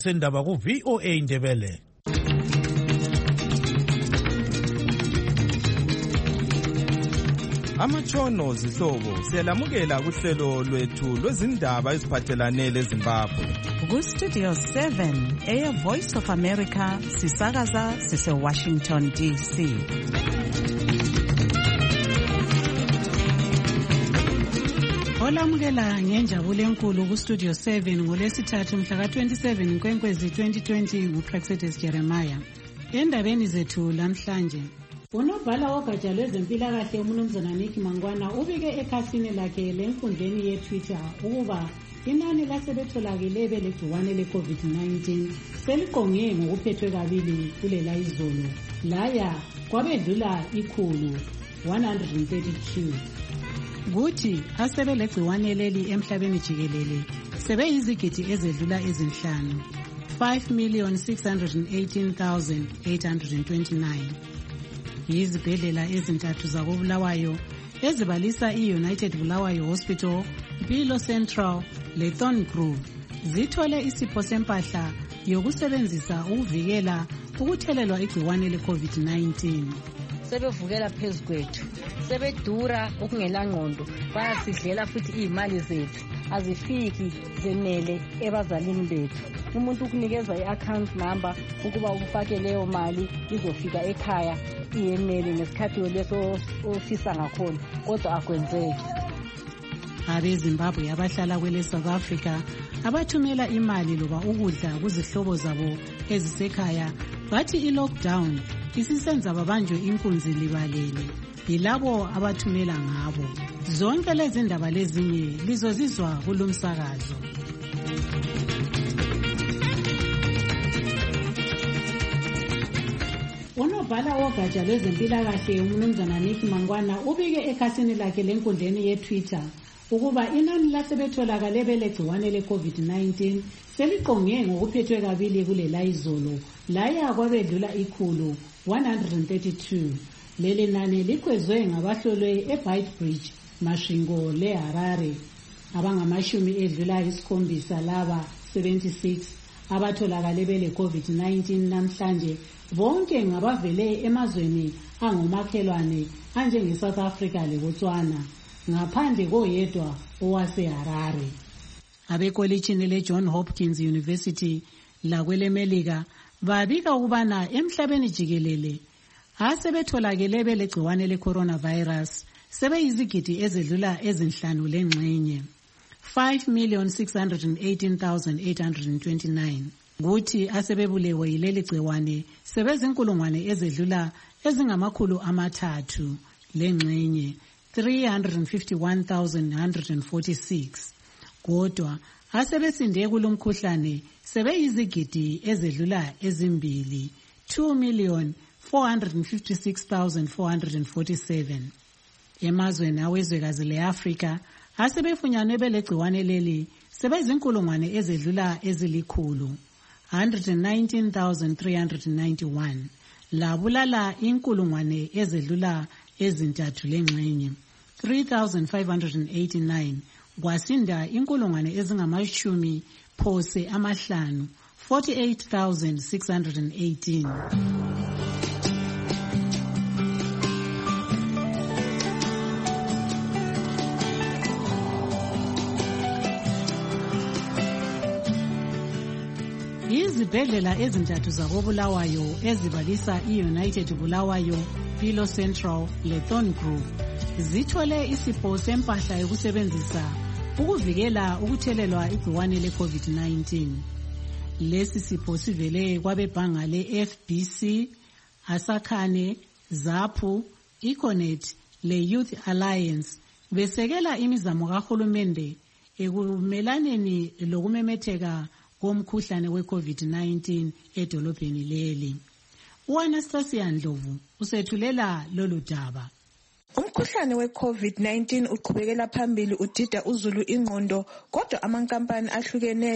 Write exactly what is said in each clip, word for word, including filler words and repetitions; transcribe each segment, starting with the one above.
sendaba ku V O A Ndebele. Amatshono zihlobo siyalamukela kuhlelo lwethu lwezindaba eziphathelane leZimbabwe. Ku Studio seven, Air Voice of America, sisakaza sise Washington D C. Olamukela ngenjabulo enkulu ku Studio seven ngolesithathu mhla ka twenty-seven Nkwenkwezi twenty twenty nguPraxedes Jeremiah. Endabeni zethu lamhlanje, unobhala wogatsha lwezempilakahle uMnumzana Nick Mangwana ubike ekhasini lakhe lenkundleni ye-Twitter ukuba inani lasebetholakele belegciwane le-COVID nineteen seliqonge ngokuphethwe kabili kulela izolo laya kwabedlula ikhulu one hundred thirty-two. Kuthi asebelegciwane leli emhlabeni jikelele sebeyizigidi ezedlula ezinhlanu five million six hundred eighteen thousand eight hundred twenty-nine. Izibhedlela ezintathu zakoBulawayo ezibalisa i-United Bulawayo Hospital, Mpilo Central le Thorngrove zithole isipho sempahla yokusebenzisa ukuvikela ukuthelelwa igciwane le-COVID nineteen. Sebevukela phezu kwethu, sebedura okungelangqondo, bayasidlela futhi izimali zethu azifiki zenele ebazalini bethu. Umuntu ukunikeza i-account number ukuba ufake leyo mali izofika ekhaya iyenele ngesikhathi leso ofisa ngakhona, kodwa akwenzeki. AbeZimbabwe abahlala kwele South Africa abathumela imali loba ukudla kuzihlobo zabo ezisekhaya bathi i-lockdown isisenza babanjwe inkunzi libalele yilabo abathumela ngabo. Zonke lezi ndaba lezinye lizozizwa kulomsakazo. Unobhala wogatsha lwezempilakahle uMnumzana Nick Mangwana ubike ekhasini lakhe lenkundleni ye-Twitter ukuba inani lasebetholakale belegciwane le-COVID nineteen seliqonge ngokuphethwe kabili kulela izolo laya kwabedlula ikhulu one hundred thirty-two. Leli nani likhwezwe ngabahlolwe eBeitbridge, Masvingo leHarare abangamashumi edlula isikhombisa laba seventy-six abatholakale bele-COVID nineteen namhlanje. Bonke ngabavele emazweni angomakhelwane anjenge-South Africa leBotswana ngaphandle koyedwa owaseHarare. Abekolitshini le-John Hopkins University lakwelemelika babika ukubana emhlabeni jikelele asebetholakele belegciwane le-coronavirus sebeyizigidi ezedlula ezinhlanu lengxenye five million six hundred eighteen thousand eight hundred twenty-nine. Kuthi asebebulewe yileli gciwane sebezinkulungwane ezedlula ezingamakhulu amathathu lengxenye three hundred fifty-one thousand one hundred forty-six. Kodwa asebesinde kulomkhuhlane sebeyizigidi ezedlula ezimbili two million four hundred fifty-six thousand four hundred forty-seven. Emazweni awezwekazi le-Afrika asebefunyanwe belegciwane leli sebezinkulungwane ezedlula ezilikhulu one hundred nineteen thousand three hundred ninety-one. Labulala inkulungwane ezedlula ezintathu lengxenye three thousand five hundred eighty-nine. Kwasinda inkulungwane ezingamashumi phose amahlanu forty-eight thousand six hundred eighteen. Izibhedlela ezintathu zakoBulawayo ezibalisa i-United Bulawayo, Mpilo Central le Thorngrove zithole isipho sempahla yokusebenzisa ukuvikela ukuthelelwa igciwane le-COVID nineteen. Lesi sipho sivele kwabebhanga le-F B C, Asakhane, Zaphu, Econet le-Youth Alliance besekela imizamo kahulumende ekumelaneni lokumemetheka komkhuhlane we-COVID nineteen edolobheni leli. U-Anastasia Ndlovu usethulela lolu daba. Umkhuhlane we-COVID nineteen uqhubekela phambili udida uzulu ingqondo, kodwa amankampani ahlukeneyo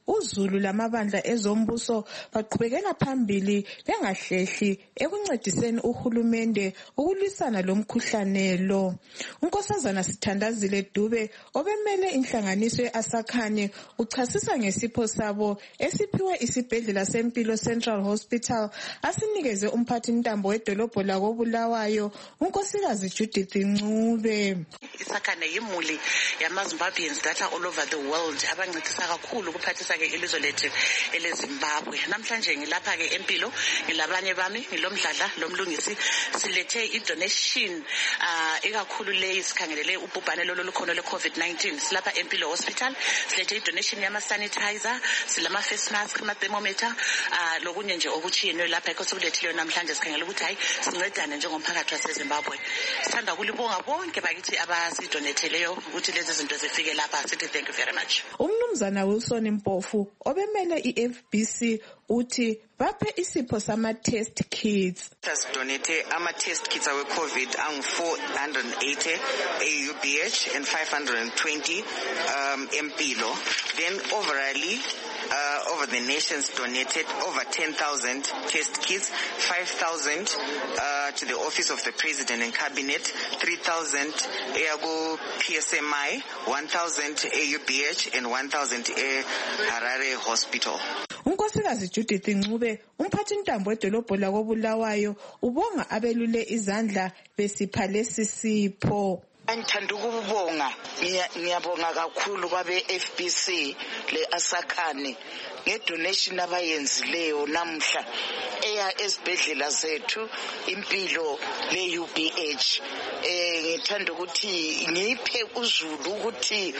uZulu lamabandla ezombuso baqhubekela phambili bengahlehli ekuncediseni uhulumende ukulwisana lomkhuhlane lo. uNkosazana Sithandazile Dube obemele inhlanganiso ye-Asakhane uchasisa ngesipho sabo esiphiwe isibhedlela sempilo Central Hospital asinikeze umphathi ntambo wedolobho lakoBulawayo uNkosikazi Judith Ncube. Isakhane yimuli yamaZimbabweans that are all over the world abancedisa kakhulu ukuphathisa ke ilizwe lethu eleZimbabwe. Namhlanje ngilapha ke empilo ngilabanye bami ngilomdladla lomlungisi silethe idonation uh ikakhulu le isikhangelele ubhubhane lolo lukhona le COVID nineteen silapha empilo hospital silethe idonation yama sanitizer silama face mask ama thermometer uh lokunye nje okuchiyene lapha ekosobulethile namhlanje sikhangela ukuthi hayi sincedane njengomphakathi waseZimbabwe. Sithanda ukulibonga bonke bakithi abasidonetheleyo ukuthi lezi zinto zifike lapha sithi thank you very much. Umnumzana Wilson Mpofu obemele i-F B C uthi baphe isipho sama test kits. Donate ama test kits awe COVID ang four hundred eighty A U B H and five hundred twenty um empilo. Then overally Uh, over the nations donated over ten thousand test kits, five thousand uh, to the Office of the President and Cabinet, three thousand Eago P S M I, one thousand A U B H and one thousand A Harare Hospital. uNkosikazi Judith Ncube umphathi ntambo wedolobho lakoBulawayo ubonga abelule izandla besipha lesi sipho. Ngithanda ukubonga ngiyabonga kakhulu kwabe F B C le Asakhane ngedonation abayenzileyo namhla eya esibhedlela zethu impilo le U B H. eh ngithanda ukuthi ngiphe uZulu ukuthi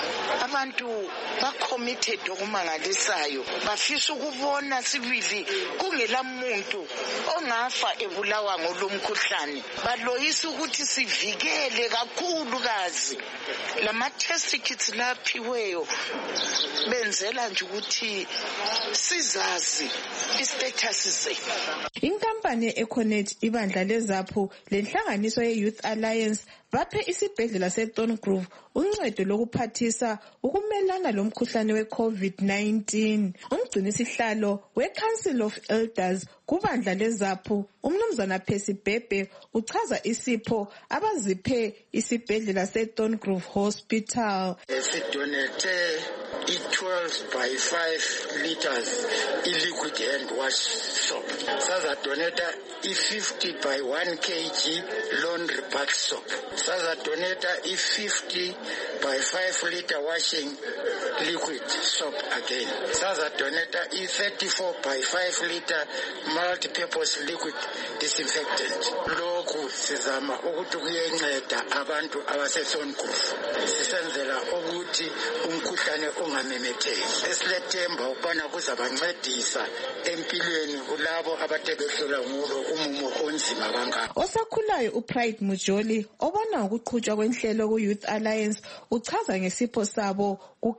abantu ba committed okumangalisayo bafisa ukubona sibili kungela muntu ongafa ebulawa ngolomkhuhlane baloyisa ukuthi sivikele kakhulu kazi lama test kits laphiweyo benzela nje ukuthi sizazi istatus sethu. Inkampani ye-Econet ibandla lezapho lenhlanganiso ye-Youth Alliance baphe isibhedlela seThorn Grove uncedo lokuphathisa ukumelana lomkhuhlane we-COVID nineteen. Umgcinisihlalo we-Council of Elders kubandla lezapho umnumzana Percy Bhebhe uchaza isipho abaziphe isibhedlela seThorn Grove Hospital. Sidonate i-twelve by five liters i-liquid hand wash soap. Saza donata i-fifty by one kilogram laundry bath soap. Saza donata i-fifty by five liter washing liquid soap again. Saza donata i-thirty-four by five liter multi-purpose liquid disinfectant. Lokhu sizama ukuthi kuyenceda abantu abaseThorn Grove. Sisenzela ukuthi umkhuhlane ungamemetheki. Esilethemba ukubana kuzabancedisa empilweni kulabo abatebehlula ngulo umumo onzima kangaka. Osakhulayo uPride Mujoli obona ukuqhutshwa kwenhlelo ku-Youth Alliance uchaza ngesipho sabo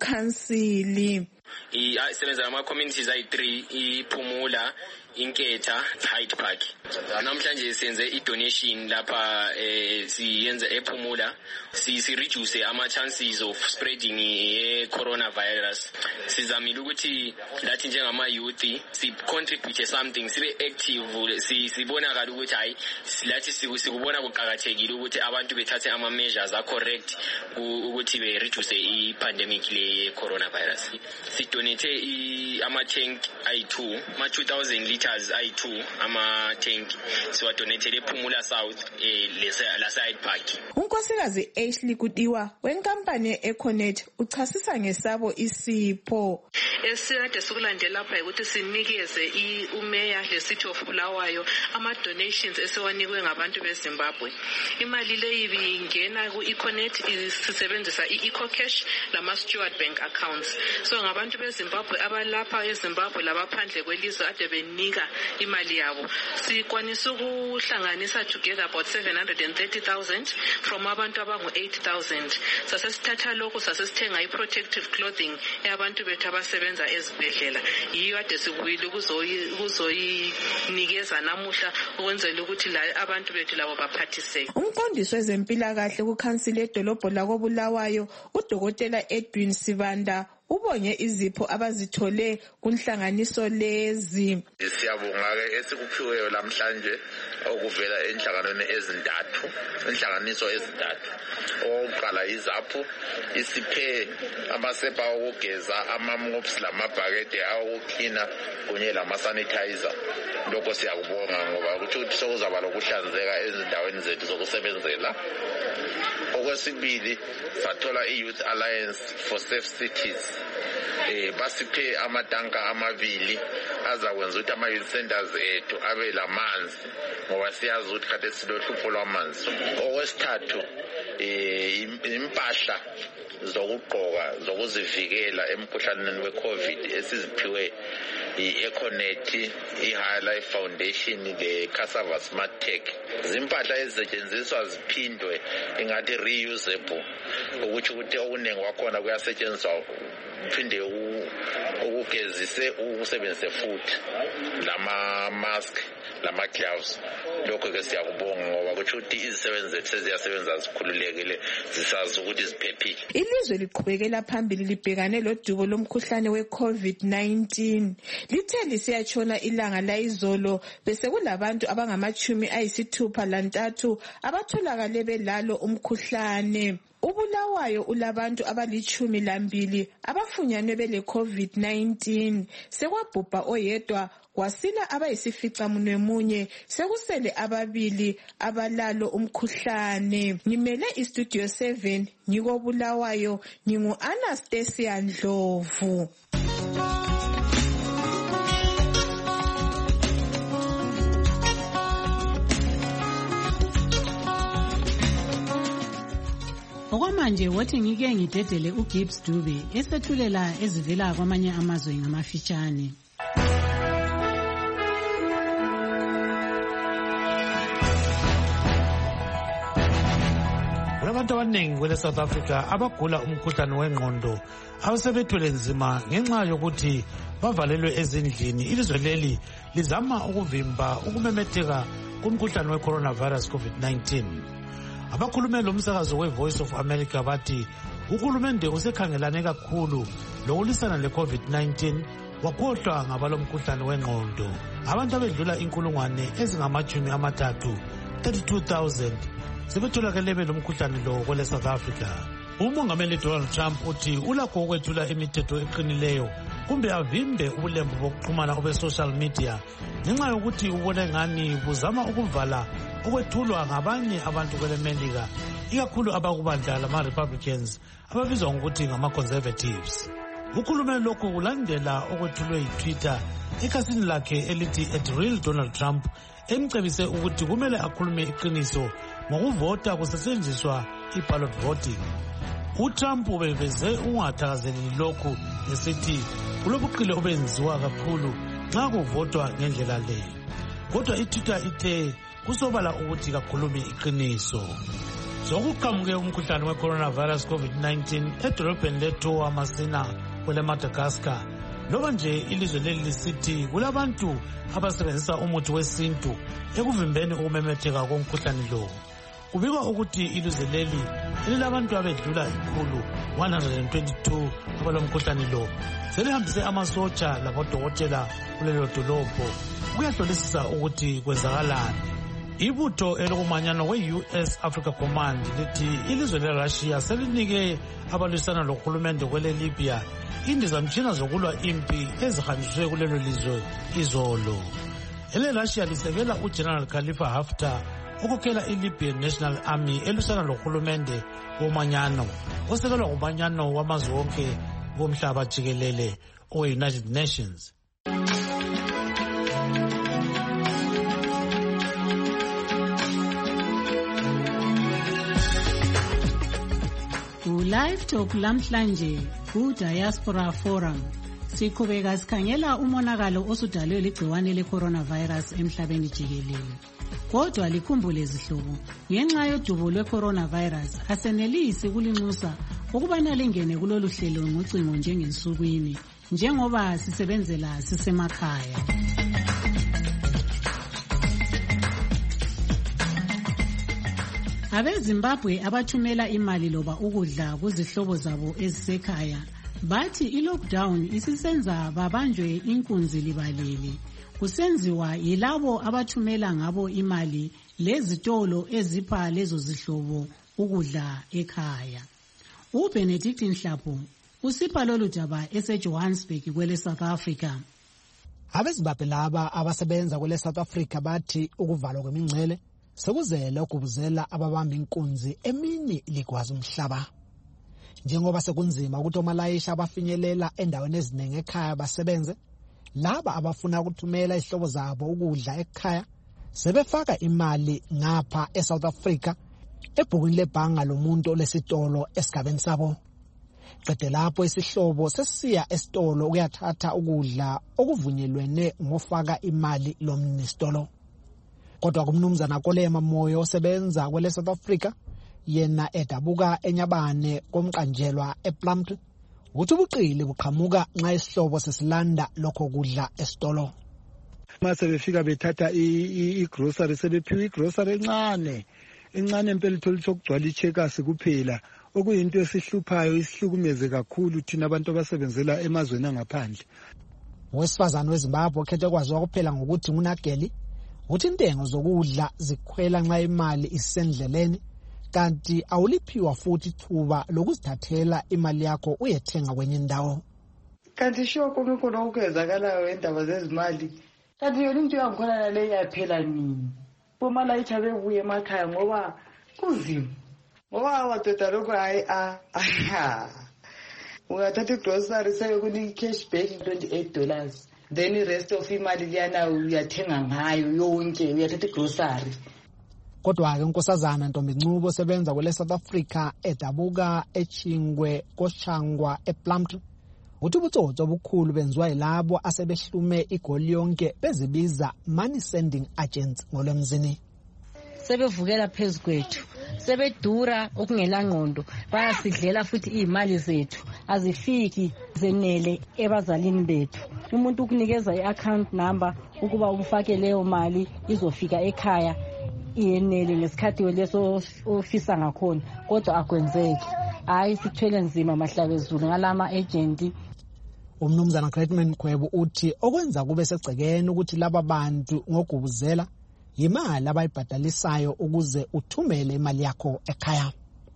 kuKhansili. isebenza ama communities ayi three iPhumula Inketha Hyde Park. Namhlanje senze i-donation lapha eh siyenza ePhumula si reduce ama chances of spreading e coronavirus. Sizamile ukuthi lathi njengama youth si contribute something sibe active si sibonakala ukuthi hayi lathi sikubona kuqhakathekile ukuthi abantu bethathe ama measures are correct ukuthi be reduce i pandemic le coronavirus. Si donate i ama tank ayi two ma two thousand liters ayi two ama tank so donate ePhumula South eh la Hyde Park. uNkosikazi Ashley Kutiwa wenkampani ye-Econet uchasisa ngesabo isipho. Esikade sikulandela lapha ukuthi sinikeze iumeya le city of Bulawayo ama donations esiwanikwe ngabantu beZimbabwe. Imali le ibingena ku-Econet isebenzisa i-EcoCash lama Steward Bank accounts. So ngabantu beZimbabwe abalapha eZimbabwe labaphandle kwelizwe ade benika imali yabo. Sikwanisa ukuhlanganisa together about seven hundred thirty thousand from abantu abangu eight thousand. Sase sithatha lokho sase sithenga i-protective clothing yabantu bethu abasebenza ezibhedlela. Yiyo ade sibuyile kuzoyinikeza namuhla ukwenzela ukuthi la abantu bethu labo baphathiseke. Umqondisi wezempilakahle kuKhansili edolobho lakoBulawayo uDokotela Edwin Sibanda ubonge izipho abazithole kunhlanganiso lezi. Siyabonga ke esikuphiweyo lamhlanje okuvela enhlanganweni ezintathu, inhlanganiso ezintathu. Oqala izapho isiphe amasepa okugeza, ama-mops lamabhakede awokucleana kunye lama-sanitizer. Lokho siyakubonga ngoba kutho ukuthi sokuzaba lokuhlanzeka ezindaweni zethu zokusebenzela. Okwesibili sathola i-Youth Alliance for Safe Cities. Eh basiphe amatanka amabili azakwenza ukuthi ama-youth centers ethu abe lamanzi ngoba siyazi ukuthi kade silohlupho lwamanzi. Okwesithathu eh impahla zokugqoka zokuzivikela emkhuhlaneni we-COVID esiziphiwe i-Econet, i-High Life Foundation, le-Cassava Smart Tech. Zimpahla ezisetshenziswa ziphindwe ingathi reusable ukuthi ukuthi okuningi kwakhona kuyasetshenziswa phinde ukugezise ukusebenzise futhi lama-mask lama-gloves. Lokho ke siyakubonga ngoba kutho ukuthi izisebenzi zethu seziyasebenza zikhululekile zisazi ukuthi ziphephile. Ilizwe liqhubekela phambili libhekane lodubo lomkhuhlane we-COVID nineteen. Lithe lisiyatshona ilanga layizolo bese kulabantu abangamachumi ayisithupha lantathu abatholakale belalo umkhuhlane. Ubulawayo ulabantu abalichumi lambili abafunyanwe bele COVID nineteen. Sekwabhubha oyedwa kwasila abayisifica munwe munye, sekusele ababili abalalo umkhuhlane. Ngimele iStudio seven ngiko Bulawayo, ngingu Anastasia Ndlovu. Okwamanje wothi ngike ngidedele uGibbs Dube esethulela ezivela kwamanye amazwe ngamafitshane. Abantu abaningi kwele South Africa abagula umkhuhlane wengqondo abasebethwele nzima ngenxa yokuthi bavalelwe ezindlini. Ilizwe leli lizama ukuvimba ukumemetheka kumkhuhlane we-coronavirus COVID nineteen. Abakhulumeli lomsakazo we-Voice of America bathi uhulumende usekhangelane kakhulu lokulisana le-COVID nineteen wakhohlwa ngabalomkhuhlane wengqondo. Abantu abedlula inkulungwane ezingamachumi amathathu thirty-two thousand sebetholakele belomkhuhlane lo kwele South Africa. Umongameli Donald Trump uthi ulakho ukwethula imithetho eqinileyo kumbe avimbe ubulembu bokuxhumana obe-social media ngenxa yokuthi ubone ngani buzama ukuvala ukwethulwa ngabanye abantu kwele Melika, ikakhulu abakubandla lama-Republicans ababizwa ngokuthi ngama-Conservatives. Ukhulume lokhu kulandela okwethulwe yi-Twitter ekhasini lakhe elithi at real Donald Trump emcebise ukuthi kumele akhulume iqiniso ngokuvota kusetshenziswa i-ballot voting. uTrump ubeveze ungathakazeleli lokhu esithi kulobuqile obenziwa kakhulu nxa kuvotwa ngendlela le. Kodwa iTwitter ithe kusobala ukuthi kakhulumi iqiniso. Sokuqhamuke umkhuhlane we-coronavirus COVID nineteen edolobheni leToa Masina kwele Madagascar. Loba nje ilizwe leli lisithi kulabantu abasebenzisa umuthi wesintu ekuvimbeni ukumemetheka komkhuhlane lo. Kubikwa ukuthi ilizwe leli elilabantu abedlula ikhulu one hundred twenty-two abalomkhuhlane lo selihambise amasotsha labodokotela kulelo dolobho ukuyahlolisisa ukuthi kwenzakalani. Ibutho elokumanyana we-U S Africa Command lithi ilizwe leRussia selinike abalwisana lohulumende kwele Libya indizamtshina zokulwa impi ezihanjiswe kulelo lizwe izolo. EleRussia lisekela uGeneral Khalifa Haftar ukukela i-Libyan National Army elwisana lohulumende womanyano osekelwa umanyano wamazwe wonke womhlaba jikelele owe-United Nations. Live Talk lamhlanje ku Diaspora Forum siqhubeka sikhangela umonakalo osudalwe ligciwane le-coronavirus emhlabeni jikelele. Kodwa likhumbule izihlobo, ngenxa yodubo lwe-coronavirus asenelisi kulinxusa ukubana lingene kulolu hlelo ngocingo njengensukwini njengoba sisebenzela sisemakhaya. AbeZimbabwe abathumela imali loba ukudla kuzihlobo zabo ezisekhaya bathi i-lockdown isisenza babanjwe inkunzi libalele. Kusenziwa yilabo abathumela ngabo imali lezitolo ezipha lezo zihlobo ukudla ekhaya. uBenedict Nhlapo usipha lolu daba eseJohannesburg kwele South Africa. Abezimbabwe laba abasebenza kwele South Africa bathi ukuvalwa kwemingcele sekuzele ukubuzela ababamba inkunzi emini likwazi umhlaba. Njengoba sekunzima ukuthi omalayisha abafinyelela endaweni eziningi ekhaya basebenze, laba abafuna ukuthumela izihlobo zabo ukudla ekhaya sebefaka imali ngapha eSouth Africa ebhukwini lebhanga lomuntu olesitolo esigabeni sabo. Qede lapho isihlobo sesiya esitolo ukuyathatha ukudla okuvunyelwene ngofaka imali lomnisitolo. Kodwa kumnumzana Kolema Moyo osebenza kwele South Africa, yena edabuka enyabane komqanjelwa ePlumtree, uthi ubuqili buqhamuka nxa isihlobo sesilanda lokho kudla esitolo. Mase befika bethatha i-grocery sebephiwa i-grocery encane encane impela ithola ukugcwala icheckers kuphela, okuyinto esihluphayo isihlukumeze kakhulu thina abantu abasebenzela emazweni angaphandle. Owesifazane weZimbabwe okhethe kwaziwa kuphela ngokuthi nguNageli uthi intengo zokudla zikhwela nxa imali isendleleni, kanti awuliphiwa futhi ithuba lokuzithathela imali yakho uyethenga kwenye indawo. Kanti sho kome khona ukwenzakalayo endaba zezimali, kanti yona into yangikhona le yaphela nini? Bomalayitha bebuye emakhaya ngoba kuzima. Ngoba abadoda lokho hayi a aha. Uyathatha igrocery seyokuni cashback twenty-eight dollars. Then the rest of imali liyana uyathenga ngayo yonke, uyathatha igrocery. Kodwa ke unkosazana Ntombi Ncubo osebenza kwele South Africa edabuka eChingwe koShangwa ePlumtree uthi ubutsotsi obukhulu benziwa yilabo asebehlume igoli yonke bezibiza money sending agents ngolwemzini. Sebevukela phezukwethu, sebedura okungela ngqondo, bayasidlela futhi imali zethu azifiki zenele ebazalini bethu. Umuntu ukunikeza i-account number ukuba ufake leyo mali izofika ekhaya iyenele ngesikhathi leso ofisa ngakhona, kodwa akwenzeki. Hayi sithwele nzima mahlabezulu ngalama agent. Umnumzana Gretman Khwebo uthi okwenza kube segcekeni ukuthi laba bantu ngogubuzela imali abayibhadalisayo ukuze uthumele imali yakho ekhaya.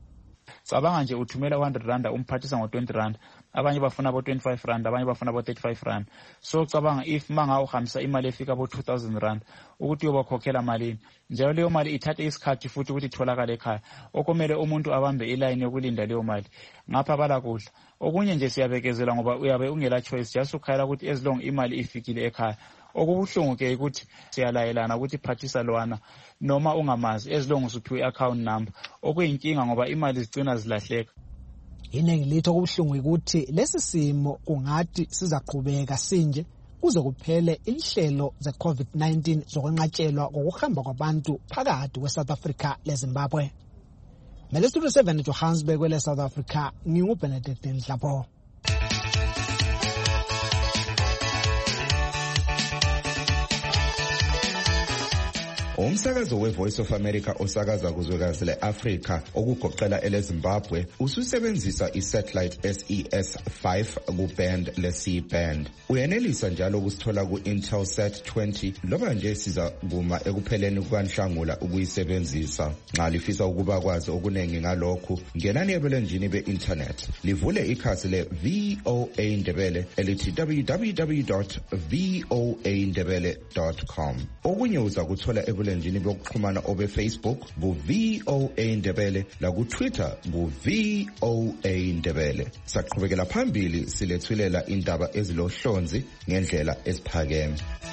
Cabanga nje uthumela one hundred rand umphathisa ngo twenty rand, abanye bafuna bo twenty-five rand, abanye bafuna bo thirty-five rand. So cabanga if manga uhambisa imali efika bo two thousand rand ukuthi uyobakhokhela malini, njalo leyo mali ithathe isikhathi futhi ukuthi itholakale ekhaya, okumele umuntu abambe iline yokulinda leyo mali ngapha bala kudla. Okunye nje siyabekezela ngoba uyabe ungela choice, just ukhayela ukuthi as long imali ifikile ekhaya. Okubuhlungu ke ukuthi siyalayelana ukuthi phathisa lwana noma ungamazi as long usuphiwe i-account number, okuyinkinga ngoba imali zigcina zilahleka. Iningi litho kubuhlungu ukuthi lesi simo kungathi sizaqhubeka sinje kuze kuphele inhlelo ze-COVID nineteen zokwenqatshelwa kokuhamba kwabantu phakathi kwe-South Africa leZimbabwe. Mele Studio seven Johannesburg kwele South Africa, nginguBenedict Nhlapo. Umsakazo we-Voice of America osakaza kuzwekazi le-Afrika okugoqela eleZimbabwe ususebenzisa i-satellite S E S five ku-band le-C band. Uyenelisa njalo ukusithola ku-Intelsat twenty loba nje siza kuma ekupheleni kukaNhlangula ukuyisebenzisa. Nxa lifisa ukuba kwazi okuningi ngalokhu, ngenani ebulenjini be-internet livule ikhasi le-V O A Ndebele elithi w w w dot v o a ndebele dot com. Okunye uza kuthola ebulenjini bokuxhumana obe Facebook bu V O A Ndebele la ku Twitter bu V O A Ndebele. Saqhubekela phambili silethulela indaba ezilohlonzi ngendlela esiphakeme.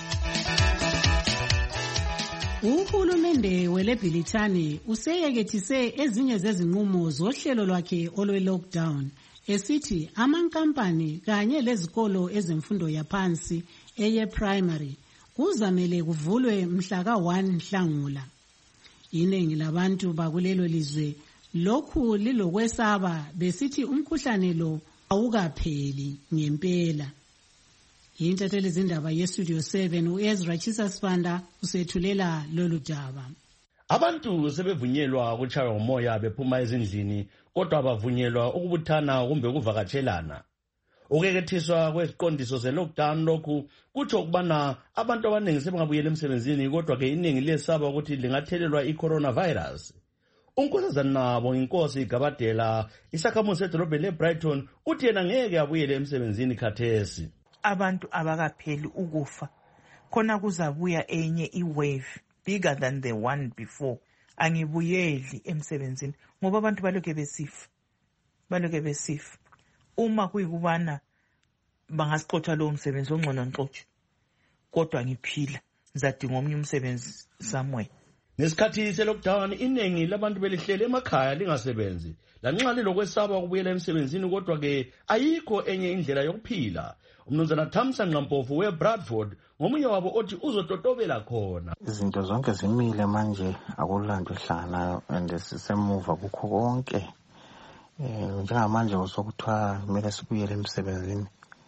Uhulumende weleBrithani useyekethise ezinye zezinqumo zohlelo lwakhe olwe-lockdown esithi amankampani kanye lezikolo ezemfundo yaphansi eye-primary kuzamele kuvulwe mhla ka one Nhlangula. Iningi labantu bakulelo lizwe lokhu lilokwesaba besithi umkhuhlane lo awukapheli ngempela. Intatheli zindaba yeStudio seven uEzra Chisasfanda usethulela lolu daba. Abantu sebevunyelwa ukuchaywa ngomoya bephuma ezindlini, kodwa bavunyelwa ukubuthana kumbe ukuvakatshelana. Ukekethiswa kweziqondiso ze-lockdown lokhu kutsho ukubana abantu abaningi sebengabuyela emsebenzini, kodwa ke iningi liyesaba ukuthi lingathelelwa i-coronavirus. Unkosazana Nabo Inkosi Gabadela, isakhamuzi sedolobheni le-Brighton, uthi yena ngeke abuyele emsebenzini khathesi. Abantu abakapheli ukufa, khona kuzabuya enye i-wave bigger than the one before. Angibuyeli emsebenzini ngoba abantu baloke besifa, baloke besifa. Uma kuyikubana bangasixotsha lowo msebenzi ongcono ngixotshe, kodwa ngiphila ngizadinga omnye umsebenzi somewhere. Ngesikhathi se-lockdown iningi labantu belihlele emakhaya lingasebenzi, lanxa lilokwesaba ukubuyela emsebenzini, kodwa ke ayikho enye indlela yokuphila. Umnumzana Thamsa Nqampofu we-Bradford ngomunye wabo othi uzototobela khona. Izinto zonke zimile manje, akulanto ehlanganayo and sisemuva kukho konke. Eh njengamanje usokuthiwa kumele sibuyele emsebenzini,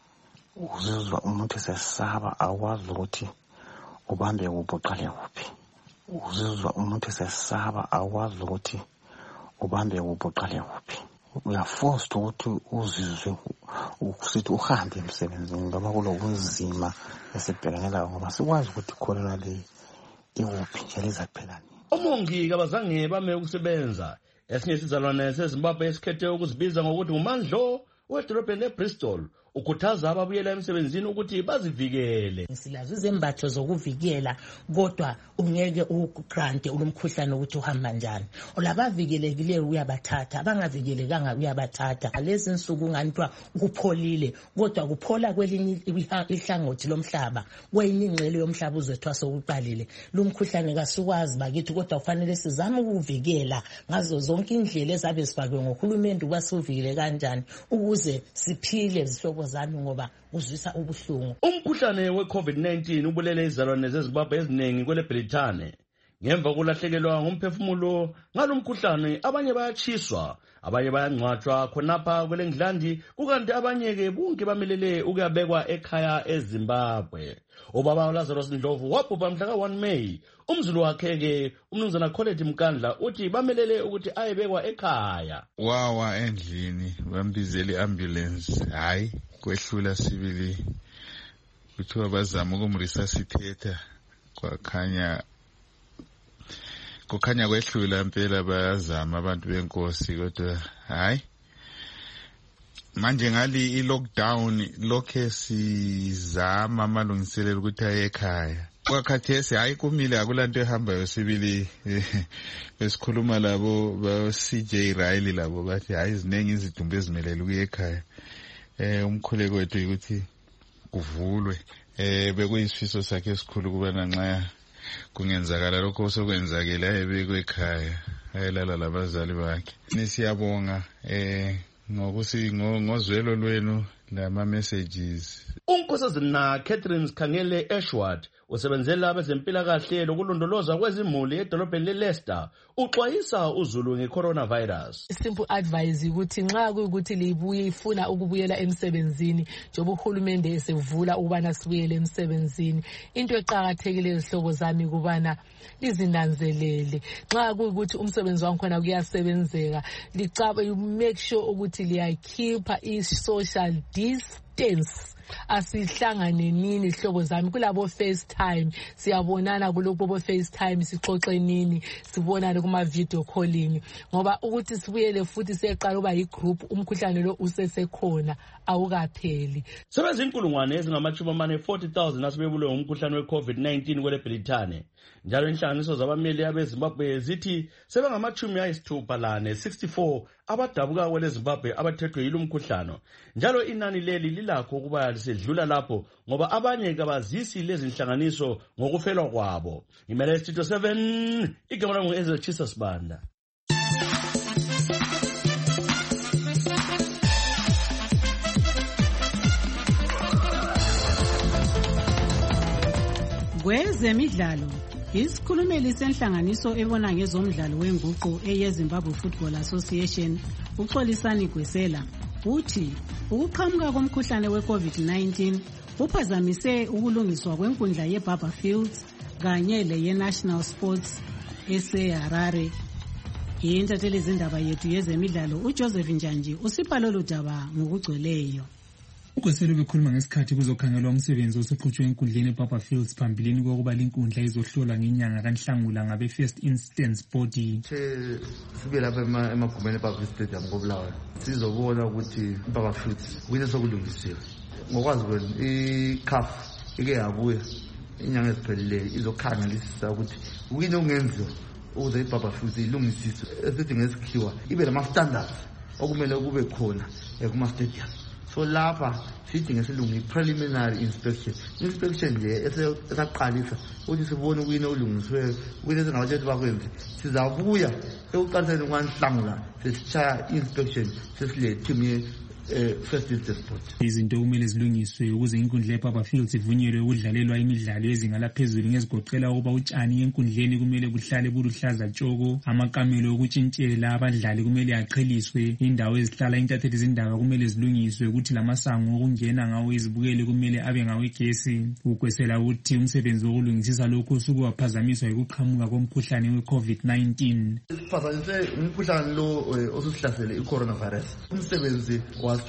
uzizwa umuntu esesaba, akwazi ukuthi ubambe kuphi uqale kuphi. Uzizwa umuntu esesaba, akwazi ukuthi ubambe kuphi uqale kuphi. We are forced ukuthi uzizwe ukusithi uhambe emsebenzini ngoba kulobunzima esibhekanela ngoba sikwazi ukuthi corona le iwuphi nje lezaphela. Omongi kabazange bame ukusebenza. Esinye isizalwane seZimbabwe esikhethe ukuzibiza ngokuthi uMandlo wedolobheni leBristol ukhuthaza ababuyela emsebenzini ukuthi bazivikele. Silazo izembatho zokuvikela, kodwa ungeke ugrante ulomkhuhlane ukuthi uhamba njani. Olabavikelekileyo uyabathatha, abangavikelekanga uyabathatha. Lezi insuku nganitwa ukupholile, kodwa kuphola kwelinye ihlangothi lomhlaba, kwenye ingxele yomhlaba uzethwa sokuqalile. Lumkhuhlane kasukwazi bakithi, kodwa kufanele sizame ukuvikela ngazo zonke indlela ezabe zifakwe ngohulumeni ukuba sivikele kanjani ukuze siphile zihlobo zami ngoba uzwisa ubuhlungu. Umkhuhlane we-COVID nineteen ubulele izalwane zeZimbabwe eziningi kwele Britane. Ngemva kokulahlekelwa ngumphefumulo ngalomkhuhlane, abanye bayachiswa, abanye bayangcwatshwa khonapha kwele Ngilandi, kukanti abanye ke bonke bamelele ukuyabekwa ekhaya eZimbabwe. Ubaba Lazarus Ndlovu wabhubha mhla ka one May. Umzulu wakhe ke umnumzana Colette Mkandla uthi bamelele ukuthi ayebekwa ekhaya. Wawa endlini bambizela i-ambulance, hayi kwehlula sibili kuthiwa bazama ukumresuscitate, kwakhanya kukhanya kwehlula impela, bayazama abantu benkosi, kodwa hayi manje ngali i-lockdown lokhe sizama amalungiselelo ukuthi aye ekhaya. Kwakhathesi hayi kumile, akulanto ehambayo sibili. Besikhuluma labo ba-C J Riley labo bathi hayi izinengi izidumbu ezimelele ukuya ekhaya. Eh umkhuleko wethu ukuthi kuvulwe. Eh bekuyisifiso sakhe esikhulu kubana nxa kungenzakala lokho osokwenzakela ayebekwe ekhaya, ayelala labazali bakhe. Nisiyabonga eh ngokusi ngozwelo lwenu lama messages. Unkosazana Catherine Khangele Ashworth usebenzela abezempilakahle lokulondoloza kwezimuli edolobheni leLeicester uxwayisa uZulu nge-coronavirus. Simple advice ukuthi nxa kuyukuthi libuye ifuna ukubuyela emsebenzini, njengoba uhulumende esevula ukubana sibuyele emsebenzini, into eqhakathekile ezihlobo zami kubana lizinanzelele. Nxa kuyukuthi umsebenzi wankhona kuyasebenzeka, licabe make sure ukuthi liyakhipha i-social distance. Asihlangane nini hlobo zami kulabo FaceTime, siyabonana kuloko bo FaceTime, sixoxe nini, sibonane kuma video calling, ngoba ukuthi sibuyele futhi seqala uba igroup umkhuhlane lo usesekhona awukapheli. Sebezinkulungwane ezingamachumi amane forty thousand asebebulwe ngumkhuhlane we-COVID nineteen kwele Britane. Njalo inhlanganiso zabameli abeZimbabwe zithi sebengamachumi ayisithupha lane sixty-four abadabuka kwele Zimbabwe abathethwe yilo mkhuhlano. Njalo inani leli lilakho ukuba lisedlula lapho ngoba abanye kabazisi lezi inhlanganiso ngokufelwa kwabo. Imele Studio seven igama langu Ezechisa Sibanda. Kwezemidlalo, isikhulumeli senhlanganiso ebona ngezomdlalo wenguqu eyeZimbabwe Football Association uXolisani Gwesela uthi ukuqhamuka komkhuhlane we-COVID nineteen uphazamise ukulungiswa kwenkundla yeBarber Fields kanye leye-National Sports eseHarare. Intatheli zindaba yethu yezemidlalo uJoseph Njanji usipha lolu daba ngokugcweleyo. Ugoselo bekhuluma ngesikhathi kuzokhangelwa umsebenzi oseqhutshwe enkundleni eBarberfields phambilini kokuba linkundla izohlola ngenyanga kaNhlangula ngabe First Instance Body. Sibe lapha emagumeni eBarberfields Stadium koBulawayo sizobona ukuthi iBarberfields kuyini sokulungisiwe. Ngokwazi kwenu i-C A F ike yabuya inyanga ezipheleleyo izokhangelisisa ukuthi kuyini okungenziwa ukuze iBarberfields ilungisiswe esithi ngesikhiwa ibe nama-standards okumele kube khona kuma-stadium. So lapha sithi ngesilungu preliminary inspection inspection nje esaqalisa ukuthi sibone kuyini olungisiwe kuyini esingabatshethi bakwenzi sizabuya ekuqaliseni kwaNhlangula sesishaya inspection sesile team ye First Instance Body. Izinto kumele zilungiswe ukuze inkundla eBarberfields ivunyelwe ukudlalelwa imidlalo yezinga laphezulu ngezigoqela ukuba utshani enkundleni kumele buhlale buluhlaza tshoko, amakamelo okutshintshela abadlali kumele aqheliswe, indawo ezihlala intatheli zindaba kumele zilungiswe, ukuthi lamasango okungena ngawo izibukele kumele abe ngawegesi, ukwesela ukuthi umsebenzi wokulungisisa lokho usukuwaphazamiswa yikuqhamuka komkhuhlane we-COVID nineteen. Siphazanyiswe umkhuhlane lo osusihlasele i-coronavirus. Umsebenzi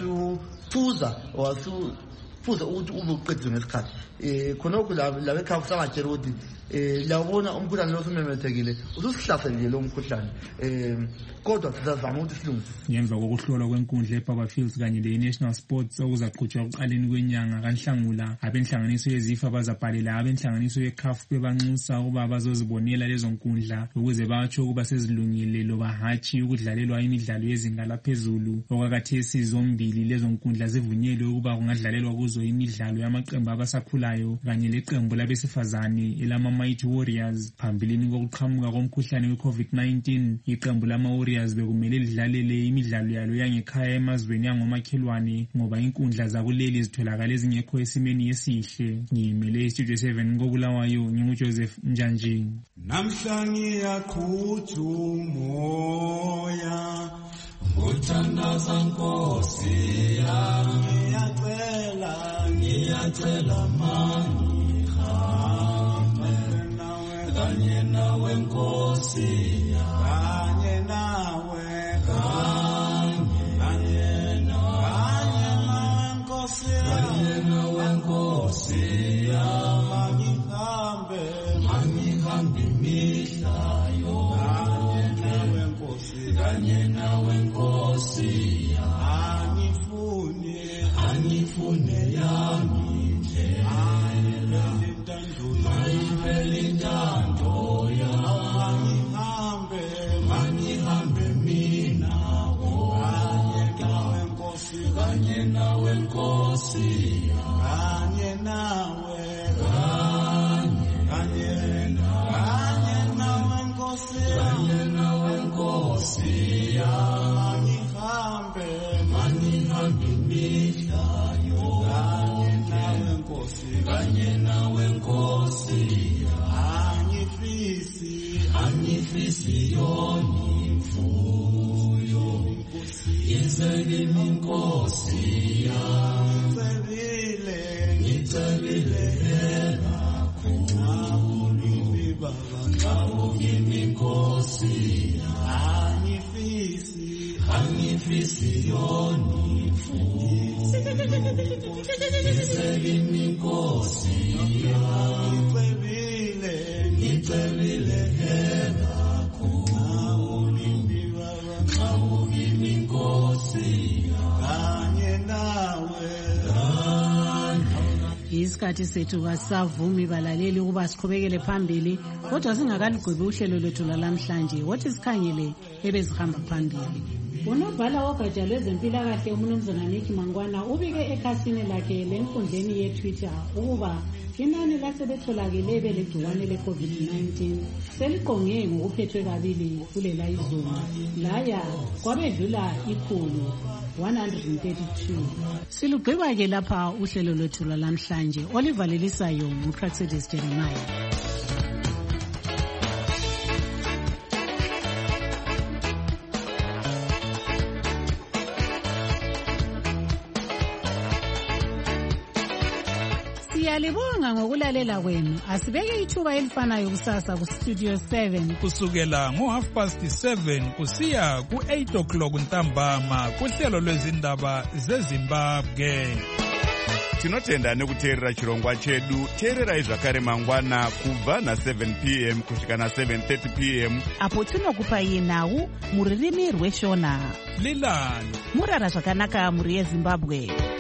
wasuphuza wasuphuza ukuthi ube uqedwe ngesikhathi eh khonokho la la ekhaya sabatshela ukuthi eh liyabona umkhuhlane lo usumemethekile ususihlaselile lo mkhuhlane eh kodwa sizazama ukuthi silungise. Ngemva kokuhlolwa kwenkundla eBarberfields kanye le-National Sports okuzaqhutshwa ekuqaleni kwenyanga kaNhlangula, abenhlanganiso yezifa bazabhalela abenhlanganiso ye-C A F bebanxusa ukuba bazozibonela lezo nkundla ukuze batsho ukuba sezilungile loba hatshi ukudlalelwa imidlalo yezinga laphezulu. Okwakhathesi zombili lezo nkundla zivunyelwe ukuba kungadlalelwa kuzo imidlalo yamaqembu abasakhulayo kanye leqembu labesifazane elama Mighty Warriors. Phambilini kokuqhamuka komkhuhlane we-COVID nineteen, iqembu lama Warriors bekumele lidlalele imidlalo yalo yangekhaya emazweni yangomakhelwane ngoba inkundla zakuleli zitholakala ezingekho esimeni esihle. Ngimele iStudio seven koBulawayo, nginguJoseph Njanji. Namhlanje yaqhutha umoya ngothandaza Nkosi yami, ngiyacela ngiyacela mani hambe nawe kanye nawe Nkosi kanye nawe kanye nawe Nkosi kanye nawe Nkosi yami, ngihambe ngihambe imihlayo kanye nawe Nkosi kanye nawe Nkosi angifune angifune yami ndlela ayipelintando yami, ngihambe ngihambe mina kanye nawe Nkosi kanye nawe Nkosi kanye nawe kanye kanye nawe Nkosi kanye nawe Nkosi yami, ngihambe ngihambe imihlayo kanye nawe Nkosi kanye nawe Nkosi angifisi angifisi yoni mfuyo izekimi Nkosi yami, ngicebile ngicebile kakhulu baba ngawo kimi Nkosi angifisi angifisi yoni mfuyo izekimi Nkosi yami, ngicebile ngicebile kakhulu baba ngawo kimi Nkosi kanye nawe. Isikhathi sethu kasavumi balaleli ukuba siqhubekele phambili, kodwa singakalugqibi uhlelo lwethu lalamhlanje. Wothi sikhangele ebezihamba phambili. Unobhala wogatsha lwezempilakahle uMnumzana Nick Mangwana ubike ekhasini lakhe lenkundleni ye-Twitter ukuba inani lasebetholakele belegciwane le-COVID nineteen seliqonge ngokuphethwe kabili kulela izolo, laya kwabedlula ikhulu one hundred thirty-two. Silugqiba-ke lapha uhlelo lwethu lwalamhlanje. Olivalelisayo nguPraxedis Jeremiah. Siyalibonga ngokulalela kwenu. Asibeke ithuba elifanayo kusasa ku Studio seven kusukela ngo half past seven kusiya ku eight o'clock ntambama kuhlelo lwezindaba zeZimbabwe. tinotenda nekuteerera chirongwa chedu. teererai zvakare mangwana kubva na-seven p m kusvika na-seven thirty p m apo tinokupai nhau mururimi rweshona. lilani murara zvakanaka mhuri yezimbabwe.